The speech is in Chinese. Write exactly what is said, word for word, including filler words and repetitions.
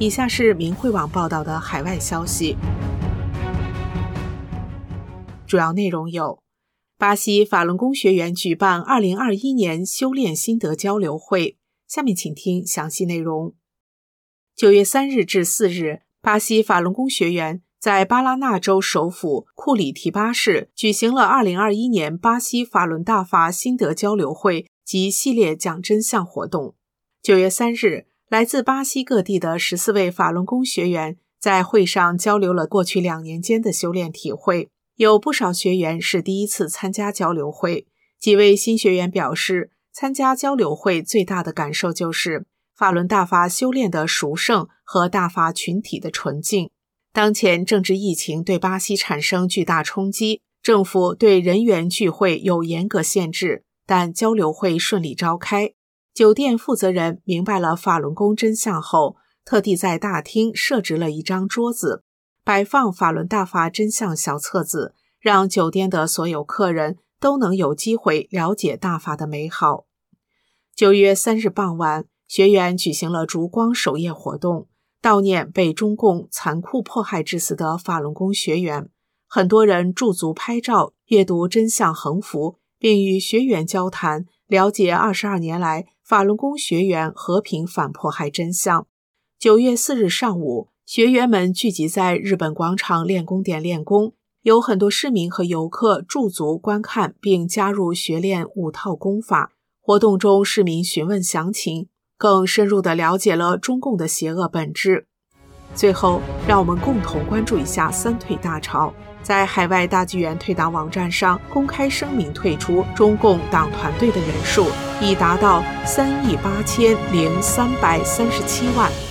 以下是明慧网报道的海外消息，主要内容有：巴西法轮功学员举办二零二一年修炼心得交流会。下面请听详细内容。九月三日至四日，巴西法轮功学员在巴拉那州首府库里提巴市举行了二零二一年巴西法轮大法心得交流会及系列讲真相活动。九月三日，来自巴西各地的十四位法轮功学员在会上交流了过去两年间的修炼体会，有不少学员是第一次参加交流会。几位新学员表示，参加交流会最大的感受就是法轮大法修炼的殊胜和大法群体的纯净。当前政治疫情对巴西产生巨大冲击，政府对人员聚会有严格限制，但交流会顺利召开。酒店负责人明白了法轮功真相后，特地在大厅设置了一张桌子，摆放法轮大法真相小册子，让酒店的所有客人都能有机会了解大法的美好。九月三日傍晚，学员举行了烛光守夜活动，悼念被中共残酷迫害致死的法轮功学员。很多人驻足拍照，阅读真相横幅，并与学员交谈，了解二十二年来法轮功学员和平反迫害真相。九月四日上午，学员们聚集在日本广场练功点练功，有很多市民和游客驻足观看并加入学练五套功法。活动中，市民询问详情，更深入地了解了中共的邪恶本质。最后，让我们共同关注一下三退大潮。在海外大纪元退党网站上公开声明退出中共党团队的人数已达到三亿八千零三百三十七万。